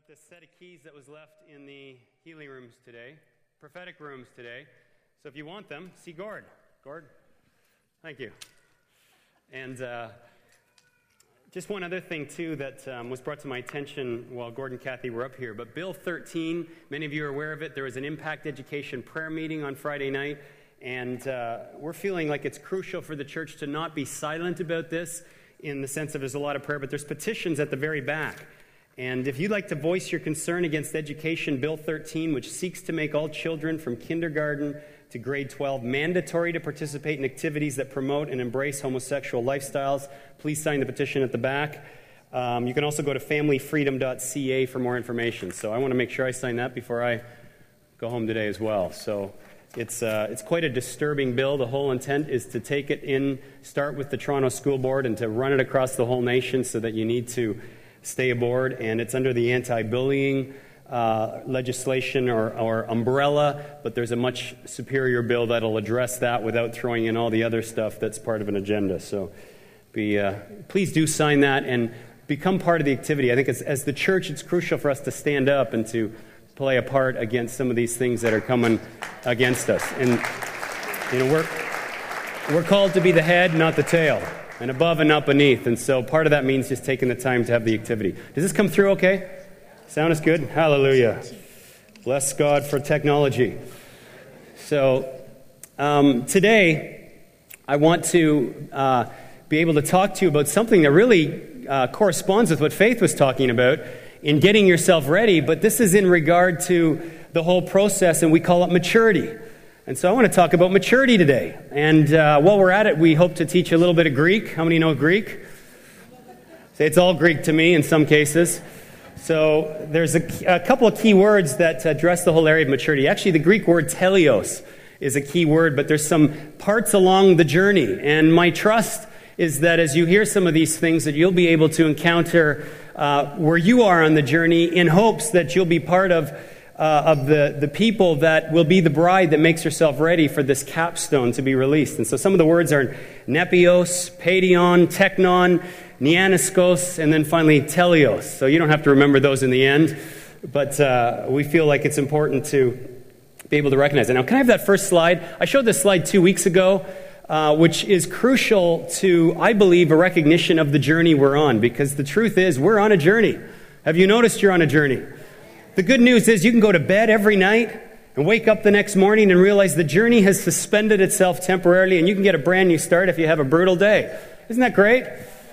got this set of keys that was left in the healing rooms today, prophetic rooms today. So if you want them, see Gord. Gord, thank you. And just one other thing, too, that was brought to my attention while Gord and Kathy were up here. But Bill 13, many of you are aware of it. There was an Impact Education prayer meeting on Friday night. And we're feeling like it's crucial for the church to not be silent about this in the sense of there's a lot of prayer, but there's petitions at the very back. And if you'd like to voice your concern against Education Bill 13, which seeks to make all children from kindergarten to grade 12 mandatory to participate in activities that promote and embrace homosexual lifestyles, please sign the petition at the back. You can also go to familyfreedom.ca for more information. So I want to make sure I sign that before I go home today as well. So it's quite a disturbing bill. The whole intent is to take it in, start with the Toronto School Board, and to run it across the whole nation so that you need to stay aboard. And it's under the anti-bullying legislation or umbrella, but there's a much superior bill that'll address that without throwing in all the other stuff that's part of an agenda. So please do sign that and become part of the activity. I think as the church, it's crucial for us to stand up and to play a part against some of these things that are coming against us. And we're called to be the head, not the tail, and above and not beneath. And so part of that means just taking the time to have the activity. Does this come through okay? Sound is good? Hallelujah. Bless God for technology. So today I want to be able to talk to you about something that really corresponds with what Faith was talking about in getting yourself ready, but this is in regard to the whole process, and we call it maturity. And so I want to talk about maturity today. And while we're at it, we hope to teach a little bit of Greek. How many know Greek? Say it's all Greek to me in some cases. So there's a couple of key words that address the whole area of maturity. Actually, the Greek word teleos is a key word, but there's some parts along the journey. And my trust is that as you hear some of these things, that you'll be able to encounter where you are on the journey in hopes that you'll be part of the people that will be the bride that makes herself ready for this capstone to be released. And so some of the words are nepios, paidion, teknon, nianiskos, and then finally teleos. So you don't have to remember those in the end, but we feel like it's important to be able to recognize it. Now, can I have that first slide? I showed this slide 2 weeks ago, which is crucial to, I believe, a recognition of the journey we're on, because the truth is we're on a journey. Have you noticed you're on a journey? The good news is you can go to bed every night and wake up the next morning and realize the journey has suspended itself temporarily, and you can get a brand new start if you have a brutal day. Isn't that great?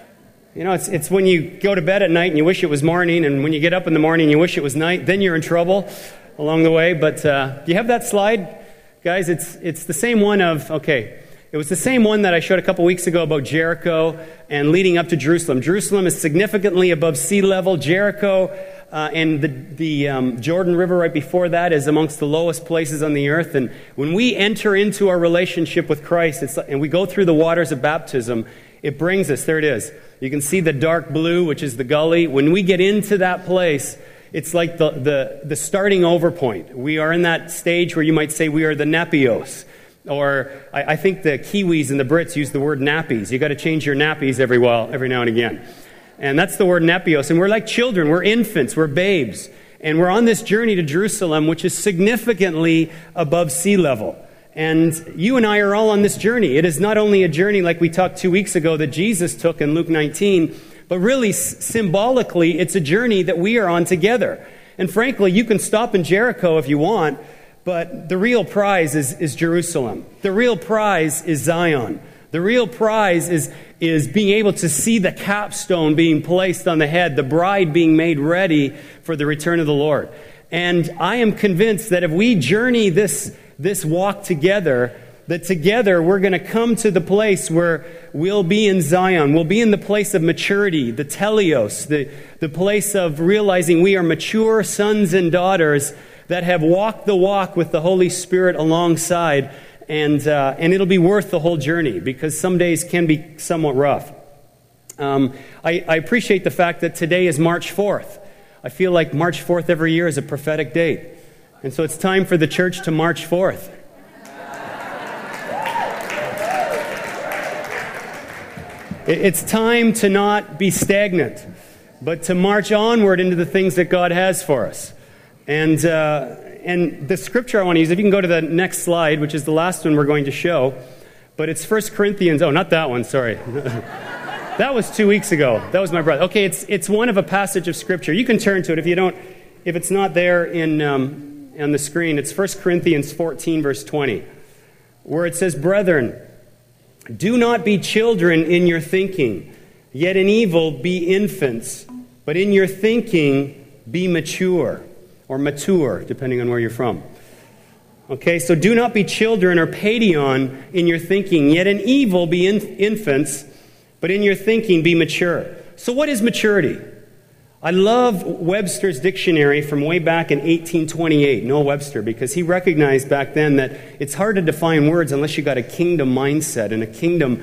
You know, it's when you go to bed at night and you wish it was morning, and when you get up in the morning and you wish it was night, then you're in trouble along the way. But do you have that slide? Guys, it's the same one of, okay, it was the same one that I showed a couple weeks ago about Jericho and leading up to Jerusalem. Jerusalem is significantly above sea level. Jericho and the Jordan River right before that is amongst the lowest places on the earth. And when we enter into our relationship with Christ and we go through the waters of baptism, it brings us, there it is. You can see the dark blue, which is the gully. When we get into that place, it's like the starting over point. We are in that stage where you might say we are the nepios. Or I think the Kiwis and the Brits use the word nappies. You've got to change your nappies every now and again. And that's the word nepios. And we're like children. We're infants. We're babes. And we're on this journey to Jerusalem, which is significantly above sea level. And you and I are all on this journey. It is not only a journey like we talked 2 weeks ago that Jesus took in Luke 19, but really symbolically, it's a journey that we are on together. And frankly, you can stop in Jericho if you want, but the real prize is Jerusalem. The real prize is Zion. The real prize is being able to see the capstone being placed on the head, the bride being made ready for the return of the Lord. And I am convinced that if we journey this walk together, that together we're going to come to the place where we'll be in Zion. We'll be in the place of maturity, the teleos, the place of realizing we are mature sons and daughters that have walked the walk with the Holy Spirit alongside, and it'll be worth the whole journey, because some days can be somewhat rough. I appreciate the fact that today is March 4th. I feel like March 4th every year is a prophetic date. And so it's time for the church to march forth. It's time to not be stagnant. but to march onward into the things that God has for us. And the scripture I want to use, if you can go to the next slide, which is the last one we're going to show, but it's 1 Corinthians, oh, not that one, sorry. That was 2 weeks ago. That was my brother. Okay, it's one of a passage of scripture. You can turn to it if it's not there on the screen. It's 1 Corinthians 14, verse 20, where it says, "Brethren, do not be children in your thinking, yet in evil be infants, but in your thinking be mature," or mature, depending on where you're from. Okay, so do not be children or paidion in your thinking, yet in evil be infants, but in your thinking be mature. So what is maturity? I love Webster's dictionary from way back in 1828, Noah Webster, because he recognized back then that it's hard to define words unless you got a kingdom mindset and a kingdom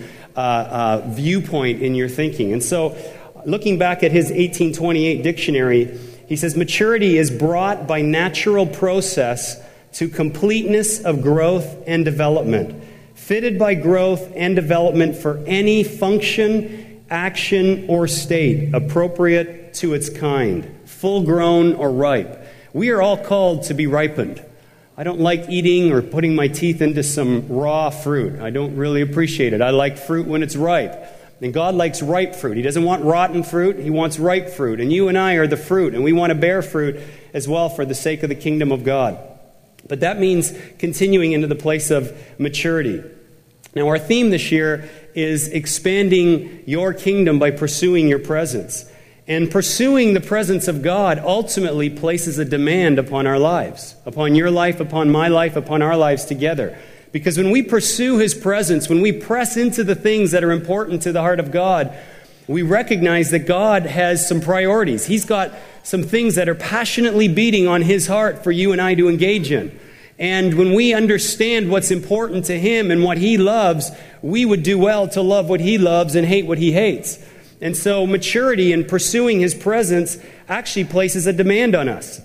viewpoint in your thinking. And so, looking back at his 1828 dictionary, he says, maturity is brought by natural process to completeness of growth and development, fitted by growth and development for any function, action, or state appropriate to its kind, full grown or ripe. We are all called to be ripened. I don't like eating or putting my teeth into some raw fruit. I don't really appreciate it. I like fruit when it's ripe. And God likes ripe fruit. He doesn't want rotten fruit. He wants ripe fruit. And you and I are the fruit, and we want to bear fruit as well for the sake of the kingdom of God. But that means continuing into the place of maturity. Now, our theme this year is expanding your kingdom by pursuing your presence. And pursuing the presence of God ultimately places a demand upon our lives, upon your life, upon my life, upon our lives together. Because when we pursue His presence, when we press into the things that are important to the heart of God, we recognize that God has some priorities. He's got some things that are passionately beating on His heart for you and I to engage in. And when we understand what's important to Him and what He loves, we would do well to love what He loves and hate what He hates. And so maturity in pursuing His presence actually places a demand on us.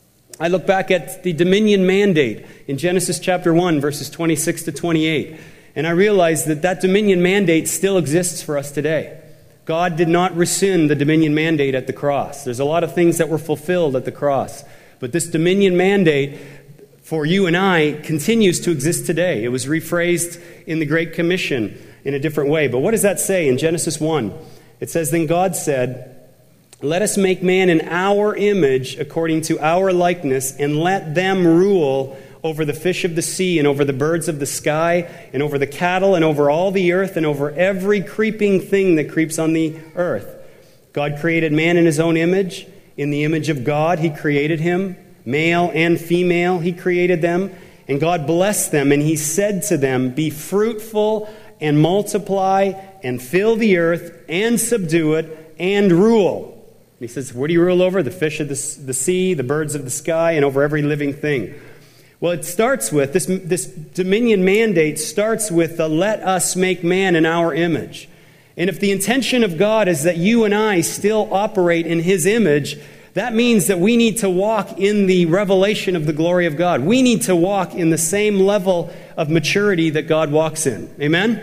I look back at the dominion mandate in Genesis chapter 1, verses 26 to 28, and I realize that dominion mandate still exists for us today. God did not rescind the dominion mandate at the cross. There's a lot of things that were fulfilled at the cross, but this dominion mandate for you and I continues to exist today. It was rephrased in the Great Commission in a different way. But what does that say in Genesis 1? It says, "Then God said, let us make man in our image according to our likeness, and let them rule over the fish of the sea, and over the birds of the sky, and over the cattle, and over all the earth, and over every creeping thing that creeps on the earth. God created man in His own image. In the image of God He created him. Male and female He created them. And God blessed them, and He said to them, be fruitful and multiply and fill the earth and subdue it and rule." And He says, what do you rule over? The fish of the sea, the birds of the sky, and over every living thing. Well, it starts with, this dominion mandate starts with the let us make man in our image. And if the intention of God is that you and I still operate in His image, that means that we need to walk in the revelation of the glory of God. We need to walk in the same level of maturity that God walks in. Amen?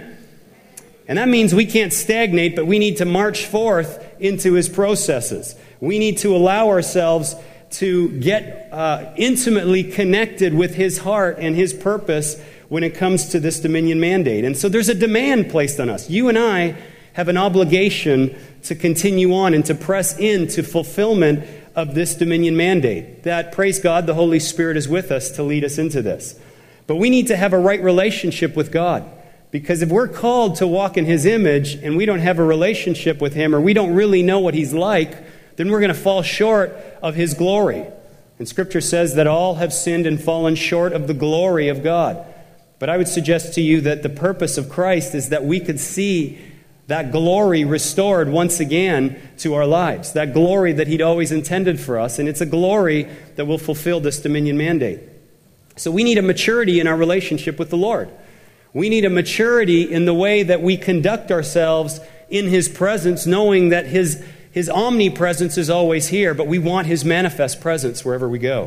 And that means we can't stagnate, but we need to march forth into His processes. We need to allow ourselves to get intimately connected with His heart and His purpose when it comes to this dominion mandate. And so there's a demand placed on us. You and I have an obligation to continue on and to press into fulfillment of this dominion mandate. That, praise God, the Holy Spirit is with us to lead us into this. But we need to have a right relationship with God. Because if we're called to walk in His image and we don't have a relationship with Him, or we don't really know what He's like, then we're going to fall short of His glory. And Scripture says that all have sinned and fallen short of the glory of God. But I would suggest to you that the purpose of Christ is that we could see that glory restored once again to our lives. That glory that He'd always intended for us. And it's a glory that will fulfill this dominion mandate. So we need a maturity in our relationship with the Lord. We need a maturity in the way that we conduct ourselves in His presence, knowing that His omnipresence is always here, but we want His manifest presence wherever we go.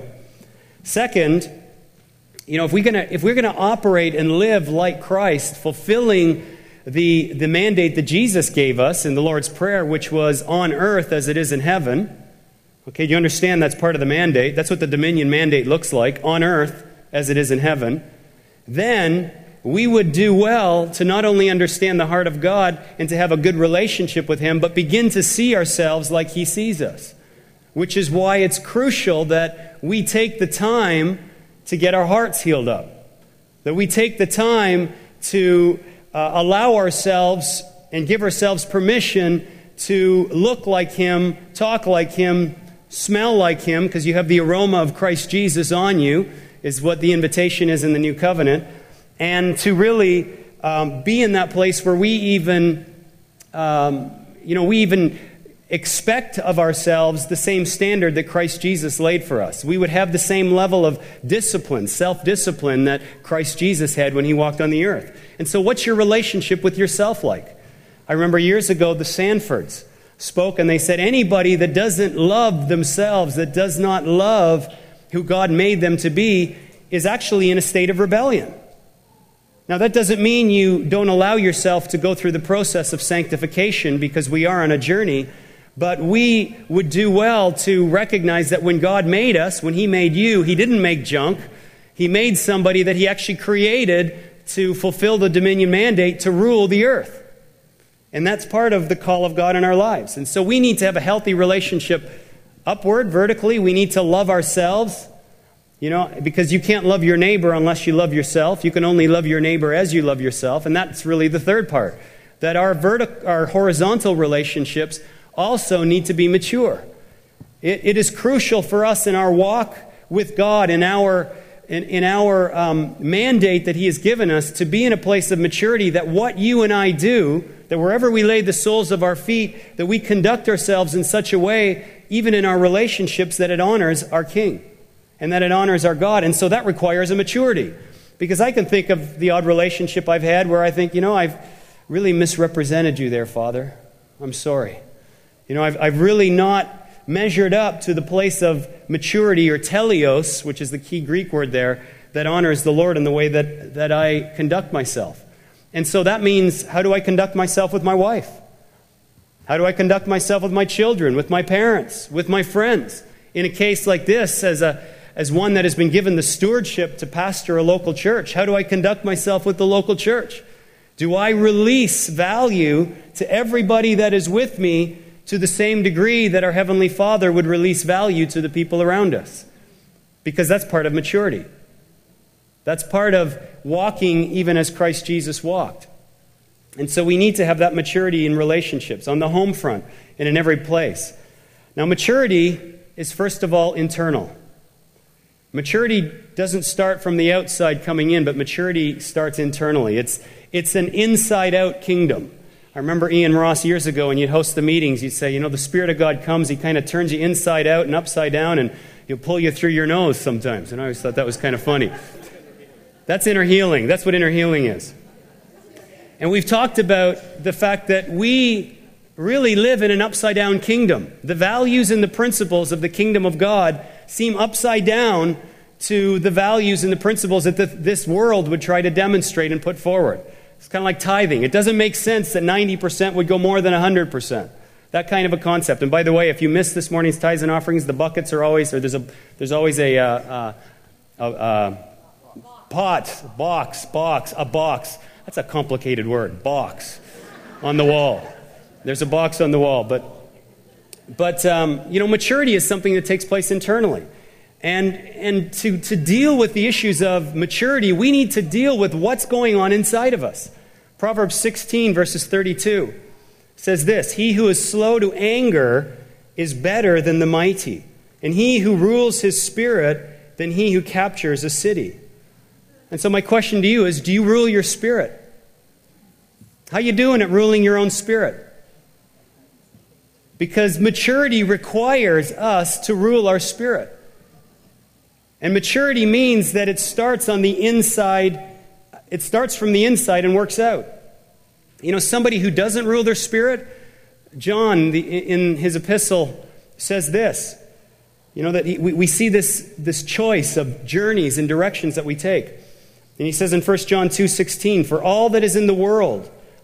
Second, if we're gonna operate and live like Christ, fulfilling the mandate that Jesus gave us in the Lord's Prayer, which was on earth as it is in heaven. Okay, do you understand that's part of the mandate? That's what the dominion mandate looks like, on earth as it is in heaven. Then we would do well to not only understand the heart of God and to have a good relationship with Him, but begin to see ourselves like He sees us. Which is why it's crucial that we take the time to get our hearts healed up. That we take the time to allow ourselves and give ourselves permission to look like Him, talk like Him, smell like Him, because you have the aroma of Christ Jesus on you, is what the invitation is in the New Covenant. And to really be in that place where we even expect of ourselves the same standard that Christ Jesus laid for us. We would have the same level of discipline, self-discipline that Christ Jesus had when He walked on the earth. And so what's your relationship with yourself like? I remember years ago the Sanfords spoke and they said anybody that doesn't love themselves, that does not love who God made them to be, is actually in a state of rebellion. Now, that doesn't mean you don't allow yourself to go through the process of sanctification, because we are on a journey, but we would do well to recognize that when God made us, when He made you, He didn't make junk. He made somebody that He actually created to fulfill the dominion mandate to rule the earth. And that's part of the call of God in our lives. And so we need to have a healthy relationship upward, vertically. We need to love ourselves. Because you can't love your neighbor unless you love yourself. You can only love your neighbor as you love yourself. And that's really the third part. That our horizontal relationships also need to be mature. It is crucial for us in our walk with God, in our mandate that He has given us, to be in a place of maturity, that what you and I do, that wherever we lay the soles of our feet, that we conduct ourselves in such a way, even in our relationships, that it honors our King. And that it honors our God. And so that requires a maturity. Because I can think of the odd relationship I've had where I think, I've really misrepresented you there, Father. I'm sorry. I've really not measured up to the place of maturity, or teleos, which is the key Greek word there, that honors the Lord in the way that I conduct myself. And so that means, how do I conduct myself with my wife? How do I conduct myself with my children, with my parents, with my friends? In a case like this, as one that has been given the stewardship to pastor a local church, how do I conduct myself with the local church? Do I release value to everybody that is with me to the same degree that our Heavenly Father would release value to the people around us? Because that's part of maturity. That's part of walking even as Christ Jesus walked. And so we need to have that maturity in relationships, on the home front and in every place. Now, maturity is first of all internal. Maturity doesn't start from the outside coming in, but maturity starts internally. It's an inside-out kingdom. I remember Ian Ross years ago, when you'd host the meetings, you'd say, the Spirit of God comes, He kind of turns you inside out and upside down, and He'll pull you through your nose sometimes. And I always thought that was kind of funny. That's inner healing. That's what inner healing is. And we've talked about the fact that we really live in an upside-down kingdom. The values and the principles of the kingdom of God seem upside down to the values and the principles that this world would try to demonstrate and put forward. It's kind of like tithing. It doesn't make sense that 90% would go more than 100%. That kind of a concept. And by the way, if you missed this morning's tithes and offerings, the buckets are always, or there's always a box. That's a complicated word. Box on the wall. There's a box on the wall, but maturity is something that takes place internally. And to deal with the issues of maturity, we need to deal with what's going on inside of us. Proverbs 16, verses 32 says this: "He who is slow to anger is better than the mighty, and he who rules his spirit than he who captures a city." And so my question to you is, do you rule your spirit? How you doing at ruling your own spirit? Because maturity requires us to rule our spirit. And maturity means that it starts on the inside. It starts from the inside and works out. Somebody who doesn't rule their spirit, John, in his epistle, says this. That we see this choice of journeys and directions that we take. And he says in 1 John 2:16, "For all that is in the world,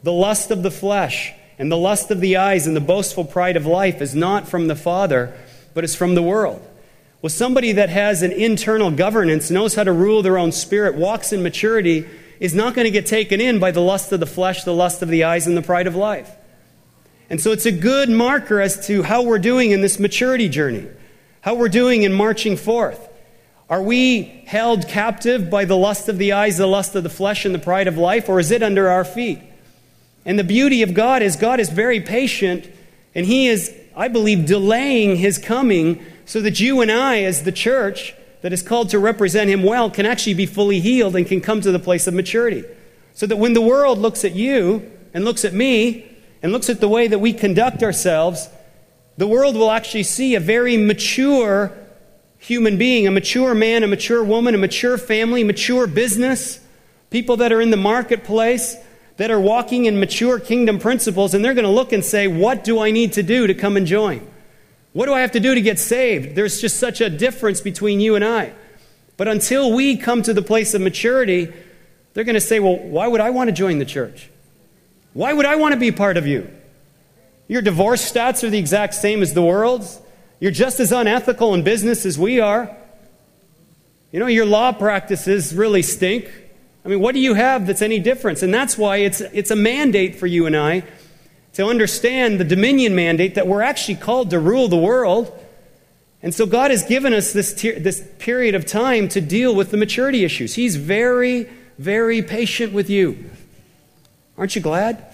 the lust of the flesh and the lust of the eyes and the boastful pride of life is not from the Father, but is from the world. Well, somebody that has an internal governance, knows how to rule their own spirit, walks in maturity, is not going to get taken in by the lust of the flesh, the lust of the eyes, and the pride of life. And so it's a good marker as to how we're doing in this maturity journey, how we're doing in marching forth. Are we held captive by the lust of the eyes, the lust of the flesh, and the pride of life, or is it under our feet? And the beauty of God is very patient, and He is, I believe, delaying His coming so that you and I, as the church that is called to represent Him well, can actually be fully healed and can come to the place of maturity. So that when the world looks at you and looks at me and looks at the way that we conduct ourselves, the world will actually see a very mature human being, a mature man, a mature woman, a mature family, mature business, people that are in the marketplace, that are walking in mature kingdom principles, and they're going to look and say, what do I need to do to come and join? What do I have to do to get saved? There's just such a difference between you and I. But until we come to the place of maturity, they're going to say, well, why would I want to join the church? Why would I want to be part of you? Your divorce stats are the exact same as the world's. You're just as unethical in business as we are. You know, your law practices really stink. I mean, what do you have that's any difference? And that's why it's a mandate for you and I to understand the dominion mandate that we're actually called to rule the world. And so God has given us this period of time to deal with the maturity issues. He's very, very patient with you. Aren't you glad?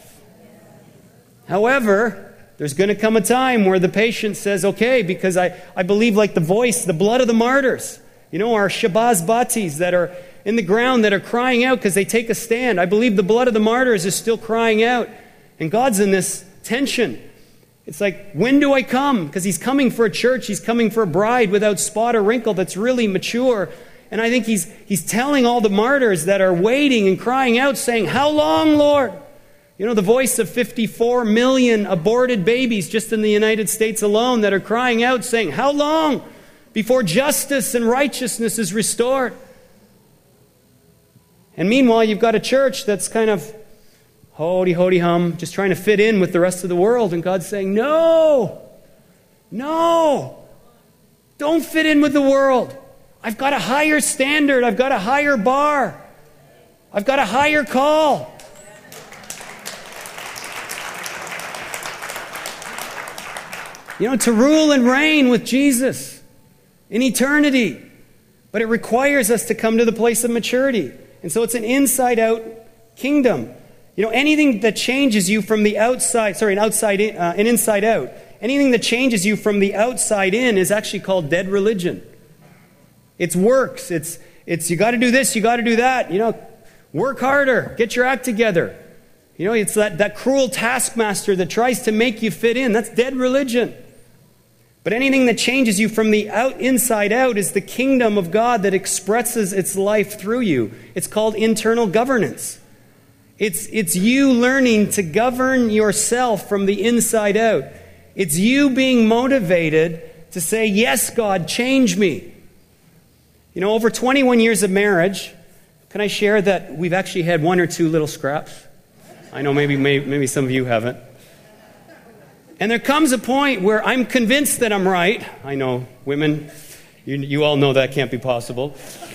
However, there's going to come a time where the patient says, okay, because I believe like the voice, the blood of the martyrs, you know, our Shabazz Batis that are in the ground that are crying out because they take a stand. I believe the blood of the martyrs is still crying out. And God's in this tension. It's like, when do I come? Because He's coming for a church. He's coming for a bride without spot or wrinkle that's really mature. And I think He's telling all the martyrs that are waiting and crying out, saying, how long, Lord? You know, the voice of 54 million aborted babies just in the United States alone that are crying out, saying, how long before justice and righteousness is restored? And meanwhile, you've got a church that's kind of hody-hum, just trying to fit in with the rest of the world. And God's saying, no, don't fit in with the world. I've got a higher standard. I've got a higher bar. I've got a higher call. You know, to rule and reign with Jesus in eternity. But it requires us to come to the place of maturity. And so it's an inside-out kingdom. You know, anything that changes you from the outside, an inside out. Anything that changes you from the outside in is actually called dead religion. It's works. It's you got to do this, you got to do that. You know, work harder, get your act together. You know, it's that cruel taskmaster that tries to make you fit in. That's dead religion. But anything that changes you from the inside out is the kingdom of God that expresses its life through you. It's called internal governance. It's you learning to govern yourself from the inside out. It's you being motivated to say, yes, God, change me. You know, over 21 years of marriage, can I share that we've actually had one or two little scraps? I know maybe some of you haven't. And there comes a point where I'm convinced that I'm right. I know, women, you all know that can't be possible.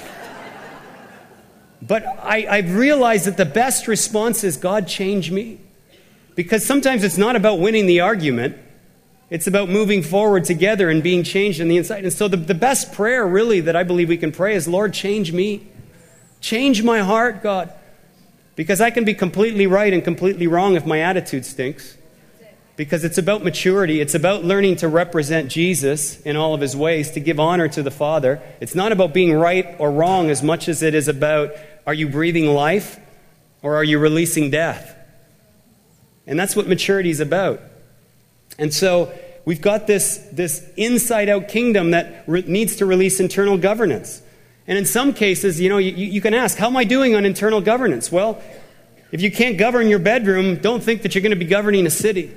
But I've realized that the best response is, God, change me. Because sometimes it's not about winning the argument. It's about moving forward together and being changed on the inside. And so the best prayer, really, that I believe we can pray is, Lord, change me. Change my heart, God. Because I can be completely right and completely wrong if my attitude stinks. Because it's about maturity. It's about learning to represent Jesus in all of His ways, to give honor to the Father. It's not about being right or wrong as much as it is about, are you breathing life or are you releasing death? And that's what maturity is about. And so we've got this inside-out kingdom that needs to release internal governance. And in some cases, you know, you can ask, how am I doing on internal governance? Well, if you can't govern your bedroom, don't think that you're going to be governing a city.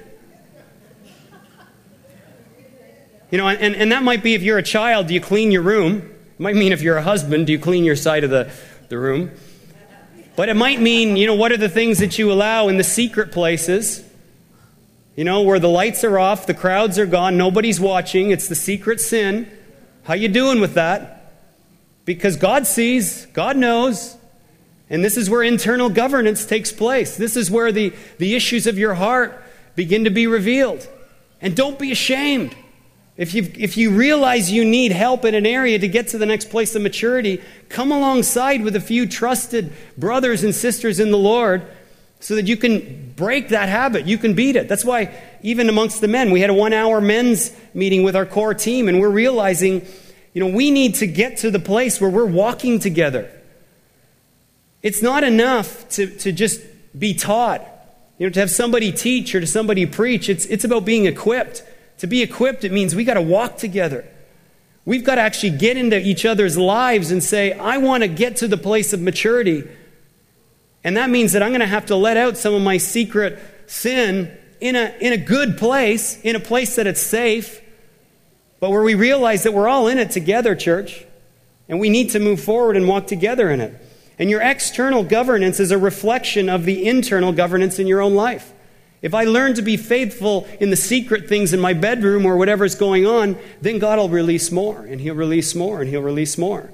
You know, and that might be if you're a child, do you clean your room? It might mean if you're a husband, do you clean your side of the room? But it might mean, what are the things that you allow in the secret places? Where the lights are off, the crowds are gone, nobody's watching, it's the secret sin. How you doing with that? Because God sees, God knows, and this is where internal governance takes place. This is where the issues of your heart begin to be revealed. And don't be ashamed. If you realize you need help in an area to get to the next place of maturity, come alongside with a few trusted brothers and sisters in the Lord so that you can break that habit. You can beat it. That's why even amongst the men, we had a 1-hour men's meeting with our core team, and we're realizing, we need to get to the place where we're walking together. It's not enough to just be taught, to have somebody teach or to somebody preach. It's about being equipped. To be equipped, it means we got to walk together. We've got to actually get into each other's lives and say, I want to get to the place of maturity. And that means that I'm going to have to let out some of my secret sin in a good place, in a place that it's safe, but where we realize that we're all in it together, church, and we need to move forward and walk together in it. And your external governance is a reflection of the internal governance in your own life. If I learn to be faithful in the secret things in my bedroom or whatever's going on, then God will release more, and He'll release more, and He'll release more.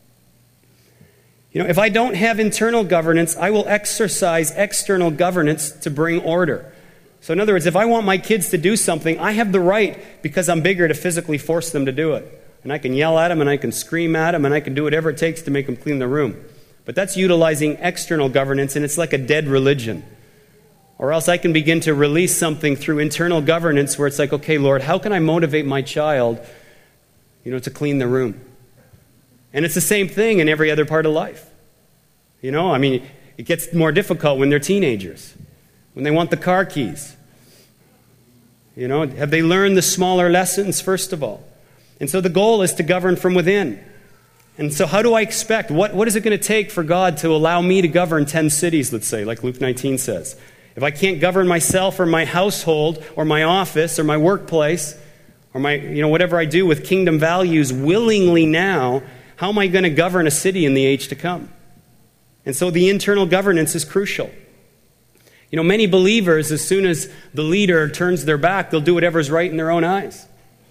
If I don't have internal governance, I will exercise external governance to bring order. So in other words, if I want my kids to do something, I have the right, because I'm bigger, to physically force them to do it. And I can yell at them, and I can scream at them, and I can do whatever it takes to make them clean the room. But that's utilizing external governance, and it's like a dead religion. Or else I can begin to release something through internal governance where it's like, okay, Lord, how can I motivate my child, to clean the room? And it's the same thing in every other part of life. It gets more difficult when they're teenagers, when they want the car keys. Have they learned the smaller lessons, first of all? And so the goal is to govern from within. And so how do I expect? What is it going to take for God to allow me to govern 10 cities, let's say, like Luke 19 says? If I can't govern myself or my household or my office or my workplace or my, whatever I do with kingdom values willingly now, how am I going to govern a city in the age to come? And so the internal governance is crucial. Many believers, as soon as the leader turns their back, they'll do whatever's right in their own eyes.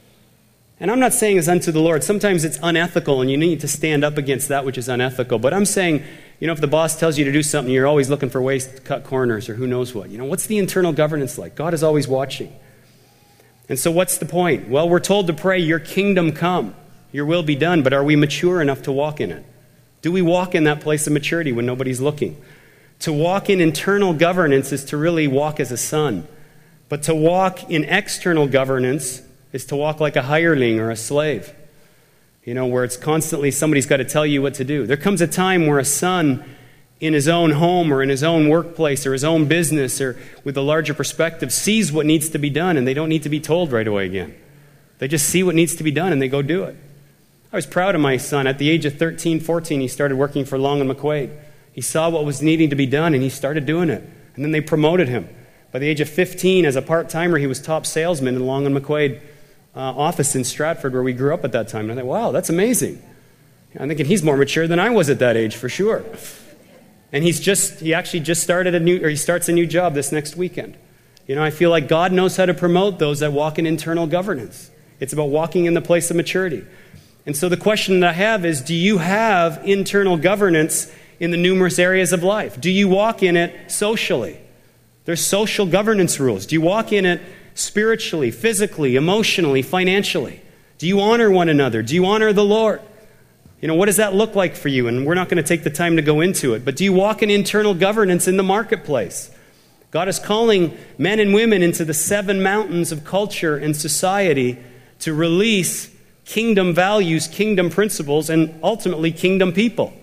And I'm not saying it's unto the Lord. Sometimes it's unethical, and you need to stand up against that which is unethical. But I'm saying, if the boss tells you to do something, you're always looking for ways to cut corners or who knows what. What's the internal governance like? God is always watching. And so what's the point? Well, we're told to pray, your kingdom come, your will be done. But are we mature enough to walk in it? Do we walk in that place of maturity when nobody's looking? To walk in internal governance is to really walk as a son. But to walk in external governance is to walk like a hireling or a slave. Where it's constantly somebody's got to tell you what to do. There comes a time where a son in his own home or in his own workplace or his own business or with a larger perspective sees what needs to be done, and they don't need to be told right away again. They just see what needs to be done and they go do it. I was proud of my son. At the age of 13, 14, he started working for Long & McQuaid. He saw what was needing to be done and he started doing it. And then they promoted him. By the age of 15, as a part-timer, he was top salesman in Long & McQuaid office in Stratford, where we grew up at that time. And I thought, wow, that's amazing. I'm thinking he's more mature than I was at that age, for sure. And he actually just started he starts a new job this next weekend. I feel like God knows how to promote those that walk in internal governance. It's about walking in the place of maturity. And so the question that I have is, do you have internal governance in the numerous areas of life? Do you walk in it socially? There's social governance rules. Do you walk in it spiritually, physically, emotionally, financially? Do you honor one another? Do you honor the Lord? What does that look like for you? And we're not going to take the time to go into it. But do you walk in internal governance in the marketplace? God is calling men and women into the 7 mountains of culture and society to release kingdom values, kingdom principles, and ultimately kingdom people.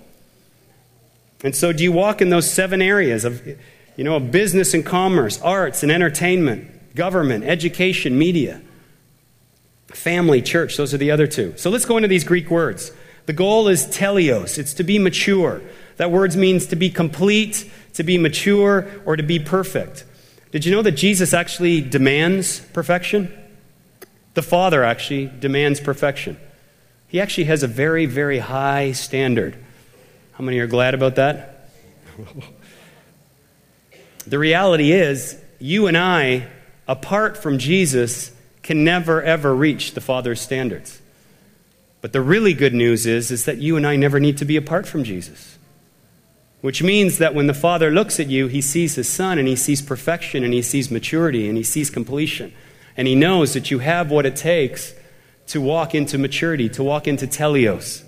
And so do you walk in those 7 areas of business and commerce, arts and entertainment, government, education, media, family, church? Those are the other 2. So let's go into these Greek words. The goal is teleos. It's to be mature. That word means to be complete, to be mature, or to be perfect. Did you know that Jesus actually demands perfection? The Father actually demands perfection. He actually has a very, very high standard. How many are glad about that? The reality is, you and I, apart from Jesus, can never, ever reach the Father's standards. But the really good news is that you and I never need to be apart from Jesus. Which means that when the Father looks at you, he sees his Son, and he sees perfection, and he sees maturity, and he sees completion. And he knows that you have what it takes to walk into maturity, to walk into teleos.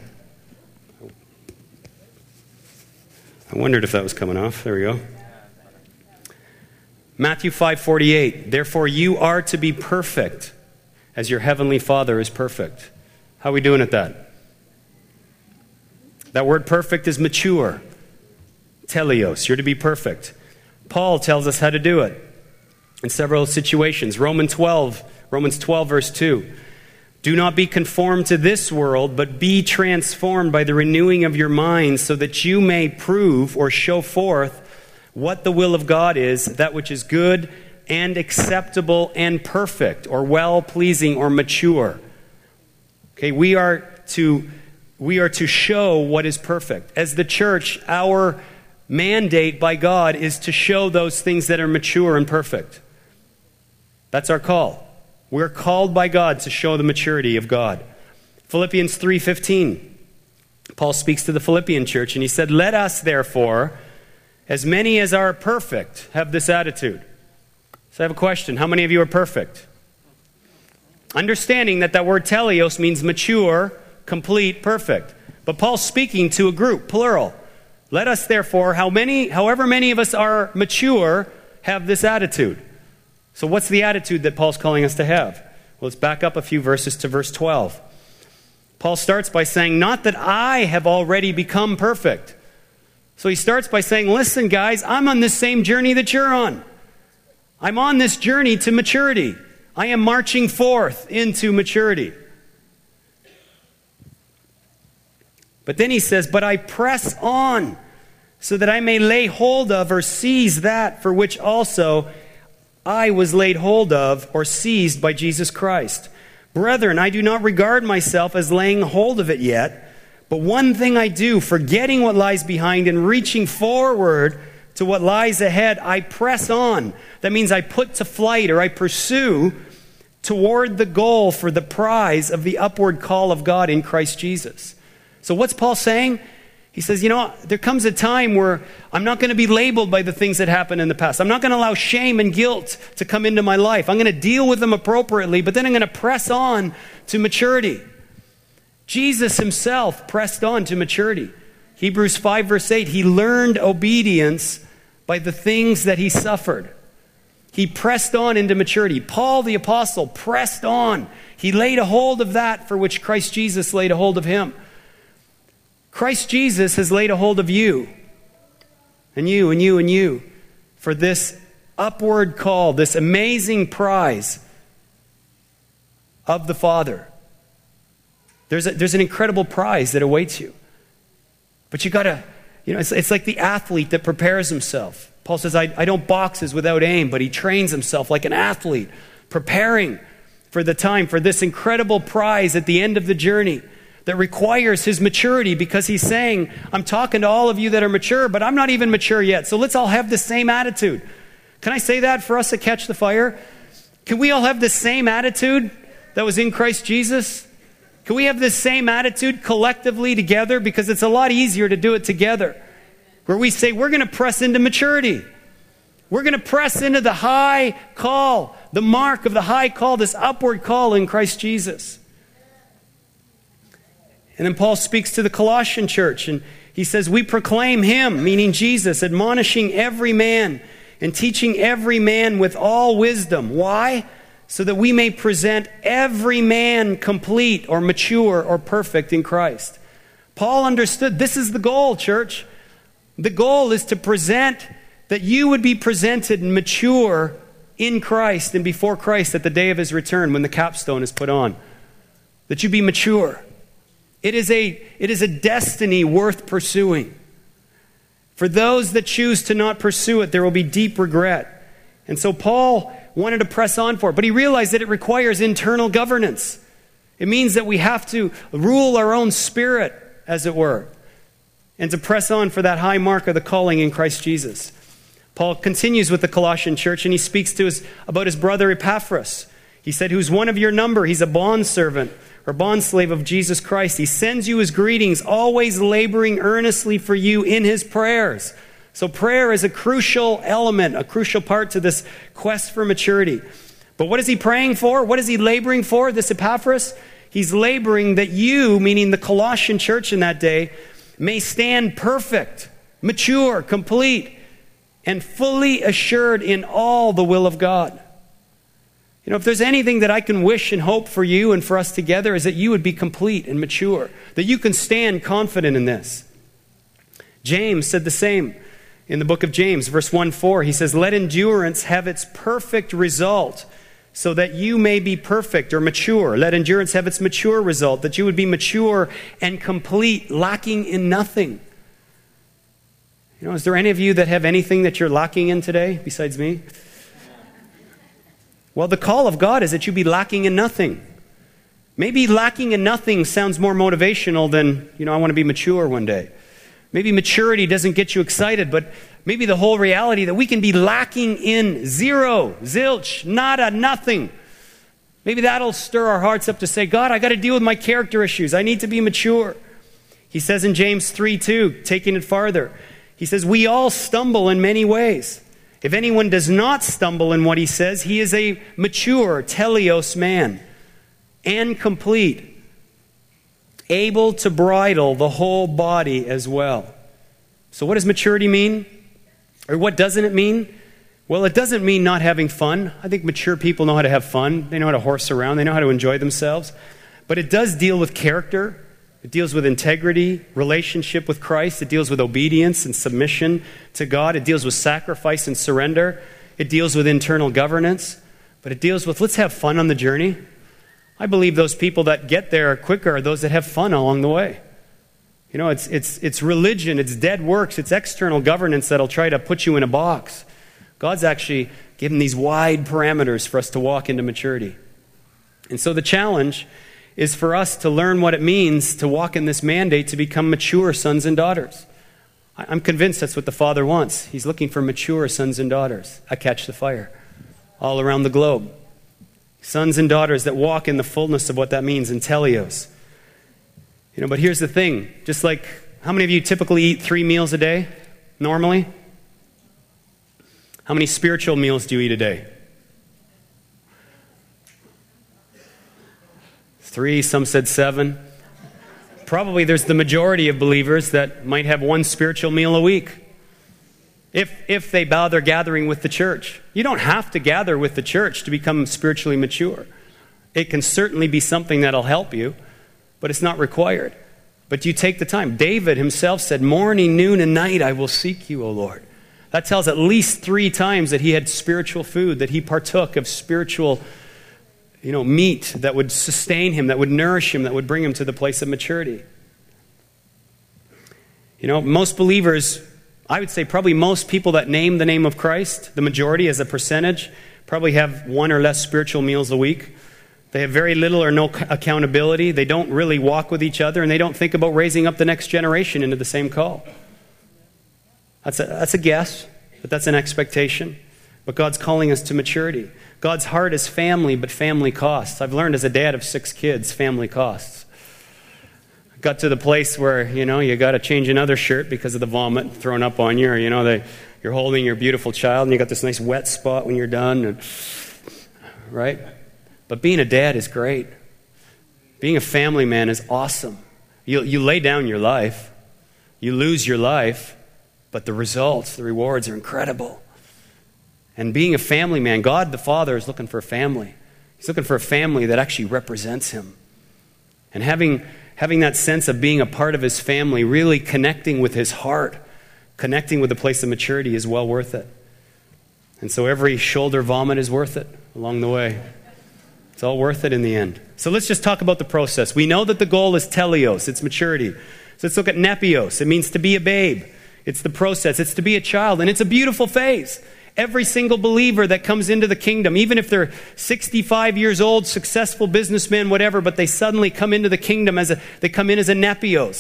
I wondered if that was coming off. There we go. Matthew 5:48, therefore you are to be perfect as your heavenly Father is perfect. How are we doing at that? That word perfect is mature. Teleos, you're to be perfect. Paul tells us how to do it in several situations. Romans 12 verse 2. Do not be conformed to this world, but be transformed by the renewing of your mind, so that you may prove or show forth what the will of God is, that which is good and acceptable and perfect, or well-pleasing or mature. Okay, we are to show what is perfect. As the church, our mandate by God is to show those things that are mature and perfect. That's our call. We're called by God to show the maturity of God. Philippians 3:15. Paul speaks to the Philippian church, and he said, let us therefore, as many as are perfect, have this attitude. So I have a question. How many of you are perfect? Understanding that word teleos means mature, complete, perfect. But Paul's speaking to a group, plural. Let us therefore, however many of us are mature, have this attitude. So what's the attitude that Paul's calling us to have? Well, let's back up a few verses to verse 12. Paul starts by saying, not that I have already become perfect. So he starts by saying, listen guys, I'm on this same journey that you're on. I'm on this journey to maturity. I am marching forth into maturity. But then he says, but I press on so that I may lay hold of or seize that for which also I was laid hold of or seized by Jesus Christ. Brethren, I do not regard myself as laying hold of it yet, but one thing I do, forgetting what lies behind and reaching forward to what lies ahead, I press on. That means I put to flight, or I pursue toward the goal for the prize of the upward call of God in Christ Jesus. So what's Paul saying? He says, there comes a time where I'm not going to be labeled by the things that happened in the past. I'm not going to allow shame and guilt to come into my life. I'm going to deal with them appropriately, but then I'm going to press on to maturity. Jesus himself pressed on to maturity. Hebrews 5 verse 8, he learned obedience by the things that he suffered. He pressed on into maturity. Paul the apostle pressed on. He laid a hold of that for which Christ Jesus laid a hold of him. Christ Jesus has laid a hold of you, and you, and you, and you, for this upward call, this amazing prize of the Father. There's an incredible prize that awaits you. But you gotta, it's like the athlete that prepares himself. Paul says, I don't boxes without aim, but he trains himself like an athlete, preparing for the time, for this incredible prize at the end of the journey that requires his maturity, because he's saying, I'm talking to all of you that are mature, but I'm not even mature yet. So let's all have the same attitude. Can I say that for us to catch the fire? Can we all have the same attitude that was in Christ Jesus? Can we have this same attitude collectively together? Because it's a lot easier to do it together. Where we say, we're going to press into maturity. We're going to press into the high call, the mark of the high call, this upward call in Christ Jesus. And then Paul speaks to the Colossian church, and he says, we proclaim him, meaning Jesus, admonishing every man and teaching every man with all wisdom. Why? So that we may present every man complete or mature or perfect in Christ. Paul understood this is the goal, church. The goal is to present, that you would be presented mature in Christ and before Christ at the day of his return when the capstone is put on. That you be mature. It is a destiny worth pursuing. For those that choose to not pursue it, there will be deep regret. And so Paul wanted to press on for it, but he realized that it requires internal governance. It means that we have to rule our own spirit, as it were. and to press on for that high mark of the calling in Christ Jesus. Paul continues with the Colossian church, and he speaks about his brother Epaphras. He said, who's one of your number. He's a bondservant or bondslave of Jesus Christ. He sends you his greetings, always laboring earnestly for you in his prayers. So prayer is a crucial element, a crucial part to this quest for maturity. But what is he praying for? What is he laboring for, this Epaphras? He's laboring that you, meaning the Colossian church in that day, may stand perfect, mature, complete, and fully assured in all the will of God. You know, if there's anything that I can wish and hope for you and for us together, is that you would be complete and mature, that you can stand confident in this. James said the same in the book of James, verse 1-4. He says, let endurance have its perfect result, so that you may be perfect or mature. Let endurance have its mature result, that you would be mature and complete, lacking in nothing. You know, is there any of you that have anything that you're lacking in today besides me? Well, the call of God is that you be lacking in nothing. Maybe lacking in nothing sounds more motivational than, I want to be mature one day. Maybe maturity doesn't get you excited, but maybe the whole reality that we can be lacking in zero, zilch, nada, nothing. Maybe that'll stir our hearts up to say, God, I got to deal with my character issues. I need to be mature. He says in James 3:2, taking it farther, he says, we all stumble in many ways. If anyone does not stumble in what he says, he is a mature, teleos man, and complete, able to bridle the whole body as well. So what does maturity mean? Or what doesn't it mean? Well, it doesn't mean not having fun. I think mature people know how to have fun. They know how to horse around. They know how to enjoy themselves. But it does deal with character. It deals with integrity, relationship with Christ. It deals with obedience and submission to God. It deals with sacrifice and surrender. It deals with internal governance. But it deals with, let's have fun on the journey. I believe those people that get there quicker are those that have fun along the way. It's religion, it's dead works, it's external governance that'll try to put you in a box. God's actually given these wide parameters for us to walk into maturity. And so the challenge is for us to learn what it means to walk in this mandate to become mature sons and daughters. I'm convinced that's what the Father wants. He's looking for mature sons and daughters. I catch the fire all around the globe. Sons and daughters that walk in the fullness of what that means in teleos. But here's the thing. Just like, how many of you typically eat 3 meals a day, normally? How many spiritual meals do you eat a day? 3, some said 7. Probably there's the majority of believers that might have 1 spiritual meal a week. If they bow their gathering with the church. You don't have to gather with the church to become spiritually mature. It can certainly be something that'll help you, but it's not required. But you take the time. David himself said, morning, noon, and night I will seek you, O Lord. That tells at least 3 times that he had spiritual food, that he partook of spiritual meat that would sustain him, that would nourish him, that would bring him to the place of maturity. Most believers, I would say probably most people that name the name of Christ, the majority as a percentage, probably have 1 or less spiritual meals a week. They have very little or no accountability. They don't really walk with each other, and they don't think about raising up the next generation into the same call. That's a guess, but that's an expectation. But God's calling us to maturity. God's heart is family, but family costs. I've learned as a dad of 6 kids, family costs. I got to the place where, you got to change another shirt because of the vomit thrown up on you, or, you're holding your beautiful child and you got this nice wet spot when you're done, right? But being a dad is great. Being a family man is awesome. You lay down your life. You lose your life, but the results, the rewards are incredible. And being a family man, God the Father is looking for a family. He's looking for a family that actually represents him. And having that sense of being a part of his family, really connecting with his heart, connecting with the place of maturity is well worth it. And so every shoulder vomit is worth it along the way. It's all worth it in the end. So let's just talk about the process. We know that the goal is teleos, it's maturity. So let's look at nepios. It means to be a babe. It's the process. It's to be a child. And it's a beautiful phase. Every single believer that comes into the kingdom, even if they're 65 years old, successful businessmen, whatever, but they suddenly come into the kingdom they come in as a nepios.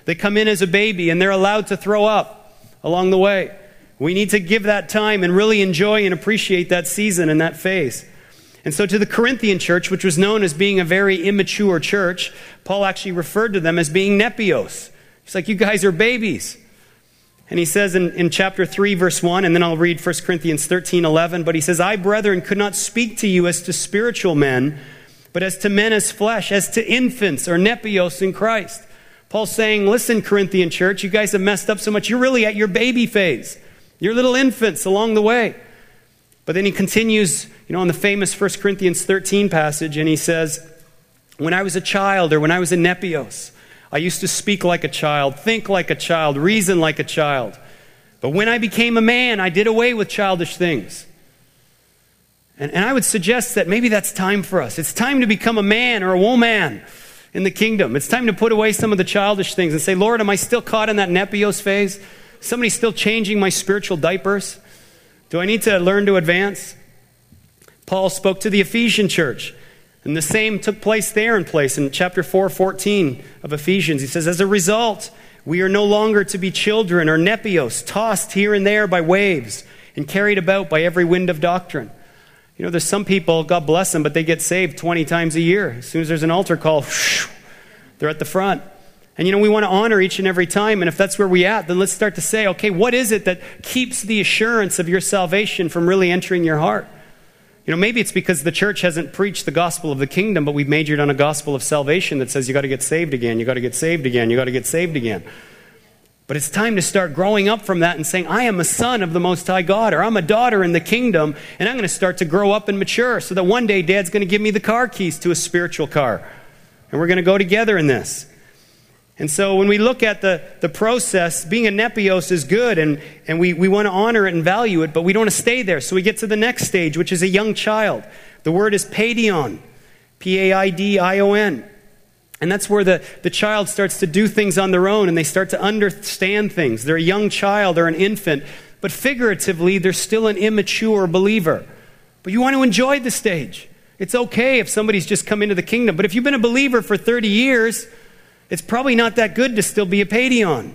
They come in as a baby and they're allowed to throw up along the way. We need to give that time and really enjoy and appreciate that season and that phase. And so to the Corinthian church, which was known as being a very immature church, Paul actually referred to them as being nepios. He's like, you guys are babies. And he says in chapter 3, verse 1, and then I'll read 1 Corinthians 13:11, but he says, I, brethren, could not speak to you as to spiritual men, but as to men as flesh, as to infants or nepios in Christ. Paul's saying, listen, Corinthian church, you guys have messed up so much. You're really at your baby phase. You're little infants along the way. But then he continues, in the famous 1 Corinthians 13 passage, and he says, when I was a child, or when I was a nepios, I used to speak like a child, think like a child, reason like a child. But when I became a man, I did away with childish things. And I would suggest that maybe that's time for us. It's time to become a man or a woman in the kingdom. It's time to put away some of the childish things and say, Lord, am I still caught in that nepios phase? Somebody still changing my spiritual diapers? Do I need to learn to advance? Paul spoke to the Ephesian church, and the same took place there in chapter 4:14 of Ephesians. He says, as a result, we are no longer to be children or nepios, tossed here and there by waves and carried about by every wind of doctrine. There's some people, God bless them, but they get saved 20 times a year. As soon as there's an altar call, they're at the front. And we want to honor each and every time. And if that's where we're at, then let's start to say, okay, what is it that keeps the assurance of your salvation from really entering your heart? Maybe it's because the church hasn't preached the gospel of the kingdom, but we've majored on a gospel of salvation that says you got to get saved again, you got to get saved again, you got to get saved again. But it's time to start growing up from that and saying, I am a son of the Most High God, or I'm a daughter in the kingdom, and I'm going to start to grow up and mature so that one day Dad's going to give me the car keys to a spiritual car. And we're going to go together in this. And so when we look at the process, being a nepios is good, and we want to honor it and value it, but we don't want to stay there. So we get to the next stage, which is a young child. The word is paidion, P-A-I-D-I-O-N. And that's where the child starts to do things on their own, and they start to understand things. They're a young child or an infant, but figuratively, they're still an immature believer. But you want to enjoy the stage. It's okay if somebody's just come into the kingdom, but if you've been a believer for 30 years, it's probably not that good to still be a paidion.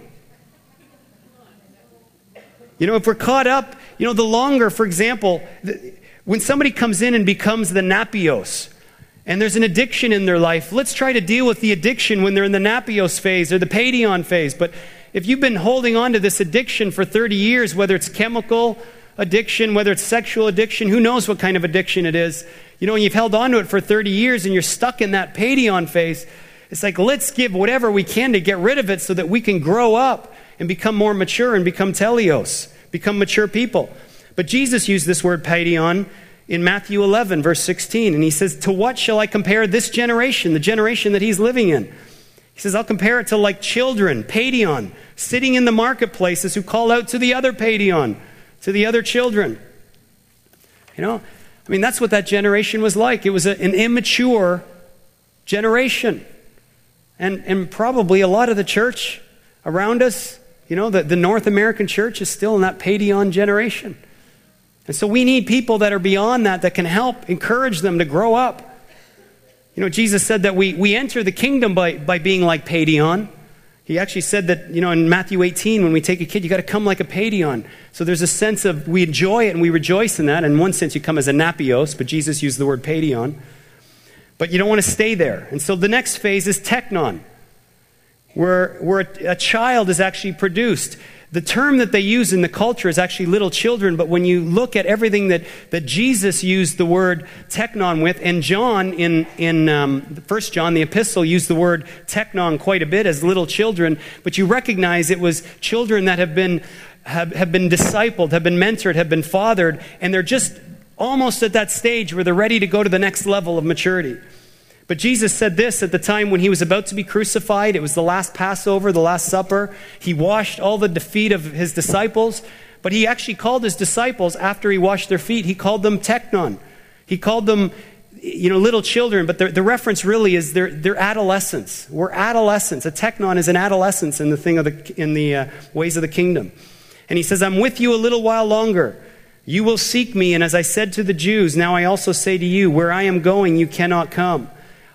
If we're caught up, the longer, for example, when somebody comes in and becomes the nepios, and there's an addiction in their life, let's try to deal with the addiction when they're in the nepios phase or the paidion phase. But if you've been holding on to this addiction for 30 years, whether it's chemical addiction, whether it's sexual addiction, who knows what kind of addiction it is, and you've held on to it for 30 years and you're stuck in that paidion phase, it's like, let's give whatever we can to get rid of it so that we can grow up and become more mature and become teleos, become mature people. But Jesus used this word paidion in Matthew 11, verse 16, and he says, to what shall I compare this generation, the generation that he's living in? He says, I'll compare it to like children, paidion, sitting in the marketplaces who call out to the other paidion, to the other children. That's what that generation was like. It was an immature generation. And probably a lot of the church around us, the North American church is still in that paidion generation. And so we need people that are beyond that can help encourage them to grow up. Jesus said that we enter the kingdom by being like paidion. He actually said that, in Matthew 18, when we take a kid, you got to come like a paidion. So there's a sense of we enjoy it and we rejoice in that. In one sense, you come as a nepios, but Jesus used the word paidion. But you don't want to stay there. And so the next phase is teknon, where a child is actually produced. The term that they use in the culture is actually little children, but when you look at everything that Jesus used the word teknon with, and John in 1 John, the epistle, used the word teknon quite a bit as little children, but you recognize it was children that have been discipled, have been mentored, have been fathered, and they're just almost at that stage where they're ready to go to the next level of maturity. But Jesus said this at the time when he was about to be crucified. It was the last Passover, the Last Supper. He washed all the feet of his disciples, but he actually called his disciples, after he washed their feet, he called them teknon. He called them, little children, but the reference really is they're adolescents. We're adolescents. A teknon is an adolescence in the ways of the kingdom. And he says, I'm with you a little while longer. You will seek me, and as I said to the Jews, now I also say to you, where I am going, you cannot come.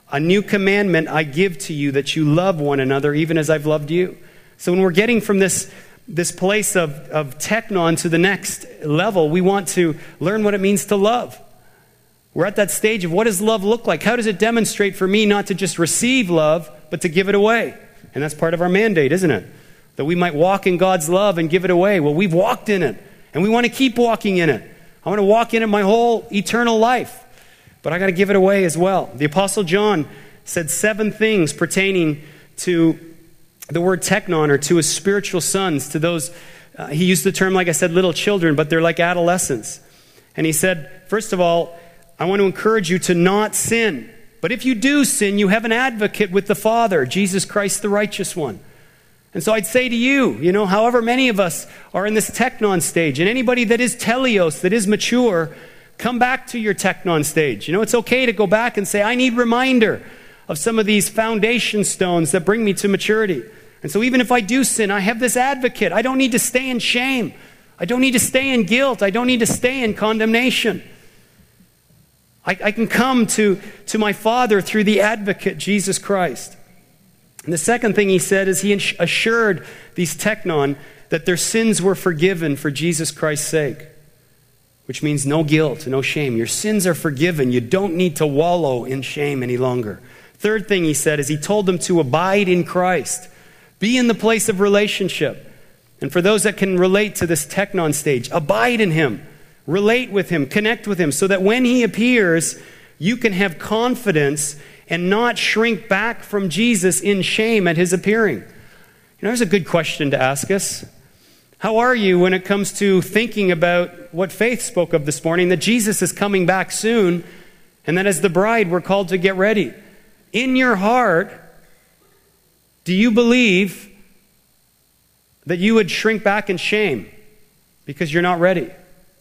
A new commandment I give to you, that you love one another even as I've loved you. So when we're getting from this place of teknon to the next level, we want to learn what it means to love. We're at that stage of what does love look like? How does it demonstrate for me not to just receive love, but to give it away? And that's part of our mandate, isn't it? That we might walk in God's love and give it away. Well, we've walked in it, and we want to keep walking in it. I want to walk in it my whole eternal life. But I got to give it away as well. The Apostle John said 7 things pertaining to the word teknon, or to his spiritual sons, to those, he used the term, like I said, little children, but they're like adolescents. And he said, first of all, I want to encourage you to not sin. But if you do sin, you have an advocate with the Father, Jesus Christ, the righteous one. And so I'd say to you, however many of us are in this teknon stage, and anybody that is teleos, that is mature, come back to your teknon stage. It's okay to go back and say, I need reminder of some of these foundation stones that bring me to maturity. And so even if I do sin, I have this advocate. I don't need to stay in shame. I don't need to stay in guilt. I don't need to stay in condemnation. I can come to my Father through the advocate, Jesus Christ. And the second thing he said is he assured these teknon that their sins were forgiven for Jesus Christ's sake. Which means no guilt, no shame. Your sins are forgiven. You don't need to wallow in shame any longer. Third thing he said is he told them to abide in Christ. Be in the place of relationship. And for those that can relate to this teknon stage, abide in him. Relate with him. Connect with him. So that when he appears, you can have confidence and not shrink back from Jesus in shame at his appearing. There's a good question to ask us. How are you when it comes to thinking about what Faith spoke of this morning, that Jesus is coming back soon, and that as the bride we're called to get ready? In your heart, do you believe that you would shrink back in shame because you're not ready?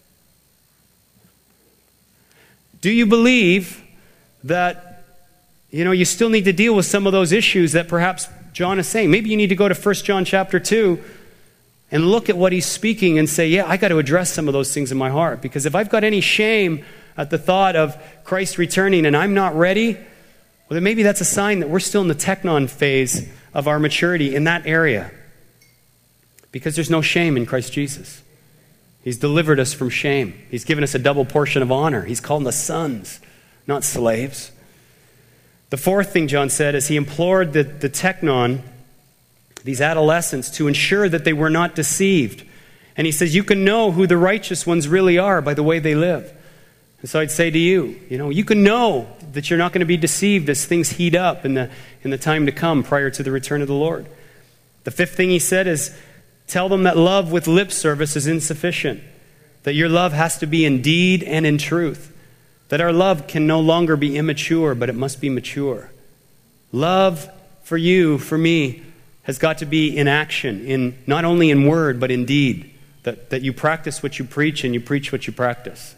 Do you believe that you still need to deal with some of those issues that perhaps John is saying? Maybe you need to go to 1 John chapter 2 and look at what he's speaking and say, yeah, I got to address some of those things in my heart. Because if I've got any shame at the thought of Christ returning and I'm not ready, well, then maybe that's a sign that we're still in the teknon phase of our maturity in that area. Because there's no shame in Christ Jesus. He's delivered us from shame. He's given us a double portion of honor. He's called us sons, not slaves. The fourth thing John said is he implored the teknon, these adolescents, to ensure that they were not deceived. And he says, you can know who the righteous ones really are by the way they live. And so I'd say to you, you can know that you're not going to be deceived as things heat up in the time to come prior to the return of the Lord. The fifth thing he said is, tell them that love with lip service is insufficient. That your love has to be in deed and in truth. That our love can no longer be immature, but it must be mature. Love for you, for me, has got to be in action, not only in word, but in deed. That you practice what you preach and you preach what you practice.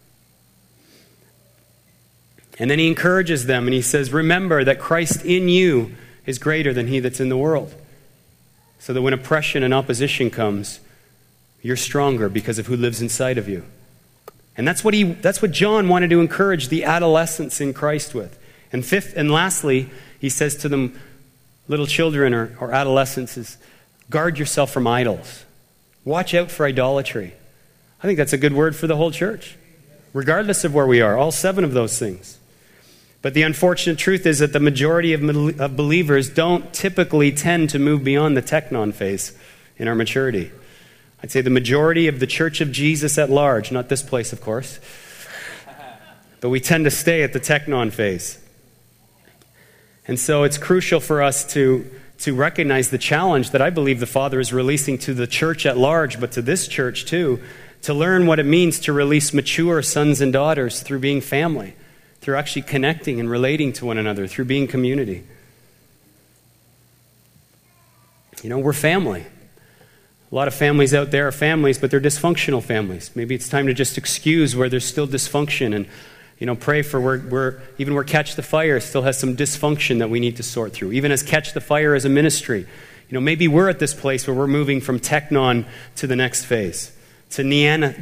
And then he encourages them and he says, remember that Christ in you is greater than he that's in the world. So that when oppression and opposition comes, you're stronger because of who lives inside of you. And that's what John wanted to encourage the adolescents in Christ with. And fifth and lastly, he says to them, little children or adolescents, is guard yourself from idols. Watch out for idolatry. I think that's a good word for the whole church, regardless of where we are, all 7 of those things. But the unfortunate truth is that the majority of believers don't typically tend to move beyond the teknon phase in our maturity. I'd say the majority of the Church of Jesus at large, not this place, of course, but we tend to stay at the teknon phase. And so it's crucial for us to recognize the challenge that I believe the Father is releasing to the church at large, but to this church too, to learn what it means to release mature sons and daughters through being family, through actually connecting and relating to one another, through being community. We're family. A lot of families out there are families, but they're dysfunctional families. Maybe it's time to just excuse where there's still dysfunction and pray for where Catch the Fire still has some dysfunction that we need to sort through. Even as Catch the Fire as a ministry, maybe we're at this place where we're moving from teknon to the next phase, to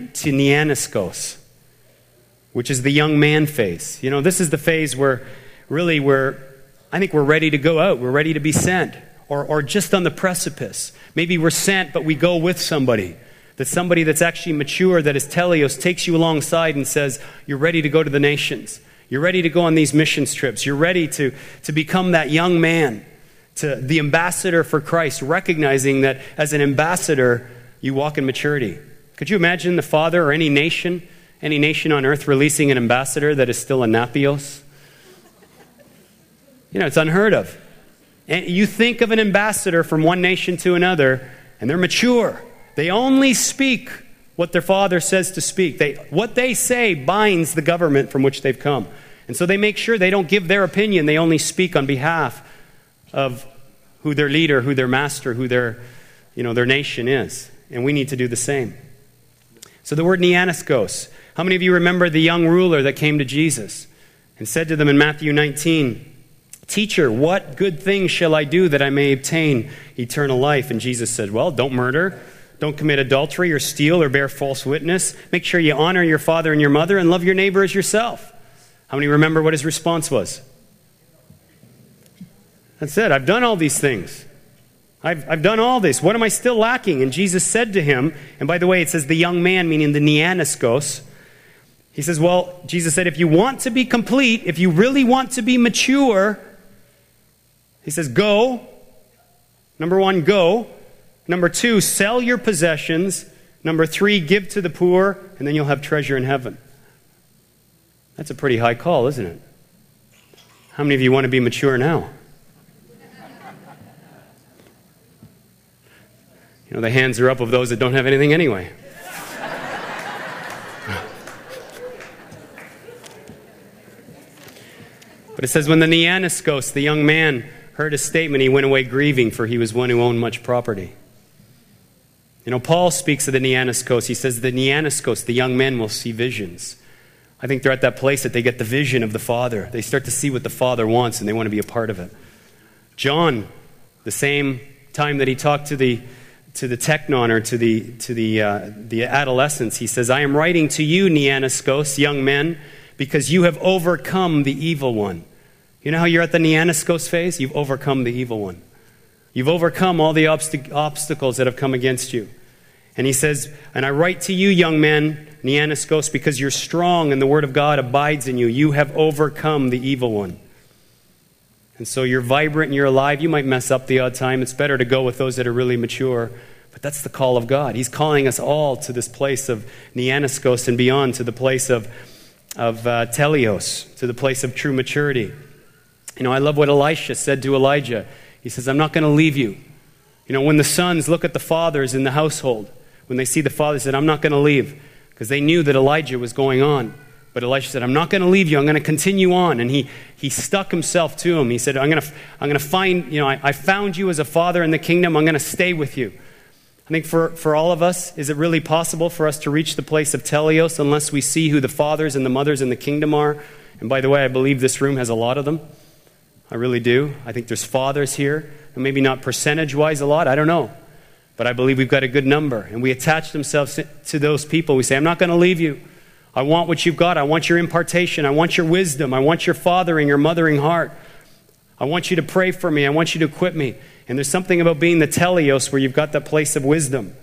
neaniskos, which is the young man phase. This is the phase where really I think we're ready to go out. We're ready to be sent. Or just on the precipice. Maybe we're sent, but we go with somebody. That somebody that's actually mature, that is teleos, takes you alongside and says, you're ready to go to the nations. You're ready to go on these missions trips. You're ready to become that young man, to the ambassador for Christ, recognizing that as an ambassador, you walk in maturity. Could you imagine the Father or any nation on earth releasing an ambassador that is still a napios? It's unheard of. And you think of an ambassador from one nation to another, and they're mature. They only speak what their father says to speak. What they say binds the government from which they've come. And so they make sure they don't give their opinion. They only speak on behalf of who their leader, who their master, who their nation is. And we need to do the same. So the word neanaskos. How many of you remember the young ruler that came to Jesus and said to them in Matthew 19, "Teacher, what good things shall I do that I may obtain eternal life?" And Jesus said, well, don't murder, don't commit adultery or steal or bear false witness. Make sure you honor your father and your mother and love your neighbor as yourself. How many remember what his response was? That's it. I've done all these things. I've done all this. What am I still lacking? And Jesus said to him, and by the way, it says the young man, meaning the neanaskos. He says, Jesus said, if you want to be complete, if you really want to be mature, he says, go. Number 1, go. Number 2, sell your possessions. Number 3, give to the poor, and then you'll have treasure in heaven. That's a pretty high call, isn't it? How many of you want to be mature now? The hands are up of those that don't have anything anyway. But it says, when the neanaskos, the young man, heard his statement, he went away grieving, for he was one who owned much property. Paul speaks of the neanaskos. He says the neanaskos, the young men, will see visions. I think they're at that place that they get the vision of the Father. They start to see what the Father wants, and they want to be a part of it. John, the same time that he talked to the teknon, or to the adolescents, he says, I am writing to you, neanaskos, young men, because you have overcome the evil one. You know how you're at the neanaskos phase? You've overcome the evil one. You've overcome all the obstacles that have come against you. And he says, and I write to you, young men, neanaskos, because you're strong and the word of God abides in you. You have overcome the evil one. And so you're vibrant and you're alive. You might mess up the odd time. It's better to go with those that are really mature. But that's the call of God. He's calling us all to this place of neanaskos and beyond, to the place of teleos, to the place of true maturity. I love what Elisha said to Elijah. He says, I'm not going to leave you. When the sons look at the fathers in the household, when they see the father, they said, I'm not going to leave, because they knew that Elijah was going on. But Elisha said, I'm not going to leave you. I'm going to continue on. And he stuck himself to him. He said, I'm going to find, I found you as a father in the kingdom. I'm going to stay with you. I think for all of us, is it really possible for us to reach the place of teleos unless we see who the fathers and the mothers in the kingdom are? And by the way, I believe this room has a lot of them. I really do. I think there's fathers here, and maybe not percentage-wise a lot, I don't know. But I believe we've got a good number. And we attach themselves to those people. We say, I'm not going to leave you. I want what you've got. I want your impartation. I want your wisdom. I want your fathering, your mothering heart. I want you to pray for me. I want you to equip me. And there's something about being the teleos where you've got that place of wisdom.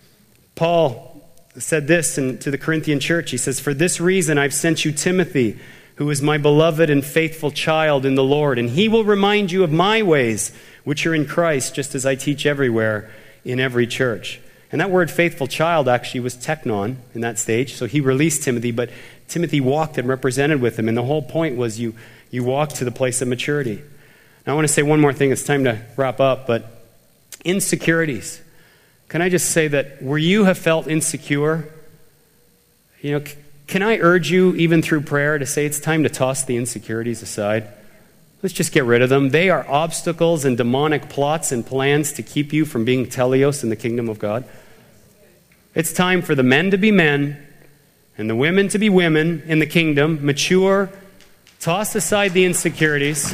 Paul said this to the Corinthian church. He says, for this reason I've sent you Timothy, who is my beloved and faithful child in the Lord. And he will remind you of my ways, which are in Christ, just as I teach everywhere in every church. And that word faithful child actually was teknon in that stage. So he released Timothy, but Timothy walked and represented with him. And the whole point was you walk to the place of maturity. Now I want to say one more thing. It's time to wrap up. But insecurities. Can I just say that where you have felt insecure, can I urge you, even through prayer, to say it's time to toss the insecurities aside? Let's just get rid of them. They are obstacles and demonic plots and plans to keep you from being teleos in the kingdom of God. It's time for the men to be men and the women to be women in the kingdom, mature, toss aside the insecurities,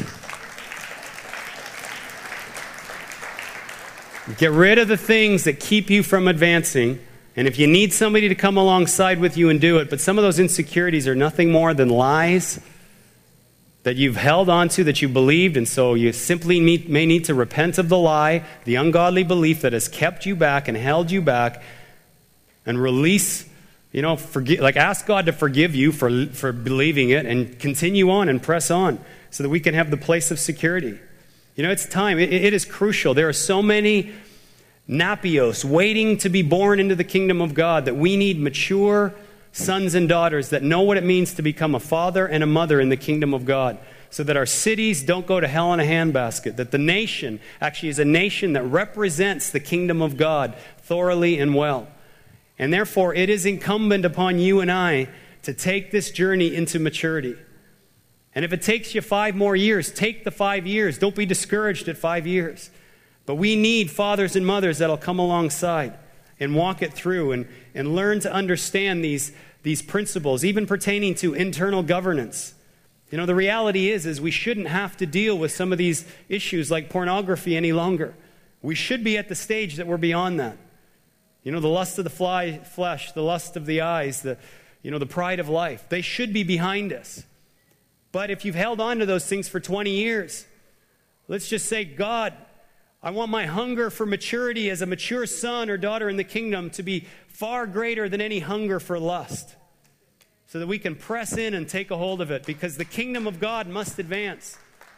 get rid of the things that keep you from advancing. And if you need somebody to come alongside with you and do it, but some of those insecurities are nothing more than lies that you've held on to, that you believed, and so you simply may need to repent of the lie, the ungodly belief that has kept you back and held you back, and release, ask God to forgive you for believing it, and continue on and press on so that we can have the place of security. It's time. It is crucial. There are so many Napios waiting to be born into the kingdom of God that we need mature sons and daughters that know what it means to become a father and a mother in the kingdom of God, so that our cities don't go to hell in a handbasket, that the nation actually is a nation that represents the kingdom of God thoroughly and well. And therefore, it is incumbent upon you and I to take this journey into maturity. And if it takes you 5 more years, take the 5 years. Don't be discouraged at 5 years. But we need fathers and mothers that'll come alongside and walk it through and learn to understand these principles, even pertaining to internal governance. The reality is we shouldn't have to deal with some of these issues like pornography any longer. We should be at the stage that we're beyond that. The lust of the flesh, the lust of the eyes, the pride of life, they should be behind us. But if you've held on to those things for 20 years, let's just say, God, I want my hunger for maturity as a mature son or daughter in the kingdom to be far greater than any hunger for lust, so that we can press in and take a hold of it, because the kingdom of God must advance.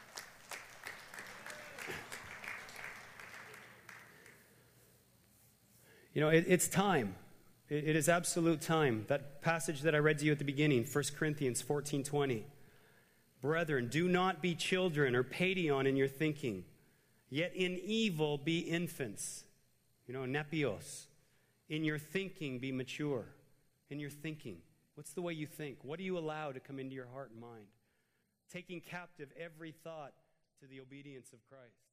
It's time. It is absolute time. That passage that I read to you at the beginning, 1 Corinthians 14:20. Brethren, do not be children or paidion in your thinking, yet in evil be infants. Nepios. In your thinking be mature. In your thinking. What's the way you think? What do you allow to come into your heart and mind? Taking captive every thought to the obedience of Christ.